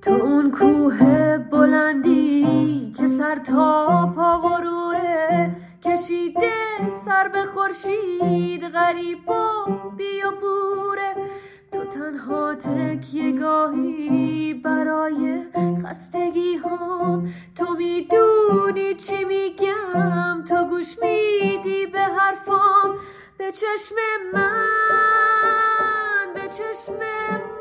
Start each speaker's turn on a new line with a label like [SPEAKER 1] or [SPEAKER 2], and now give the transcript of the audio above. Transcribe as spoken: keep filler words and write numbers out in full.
[SPEAKER 1] تو اون کوه بلندی که سر تا پا غروره، کشیده سر به خورشید غریب و بیابوره. تو تنها تکیه گاهی برای خستگی هم، تو میدونی چی میگم، تو گوش میدی به حرفام. به چشم من، به چشم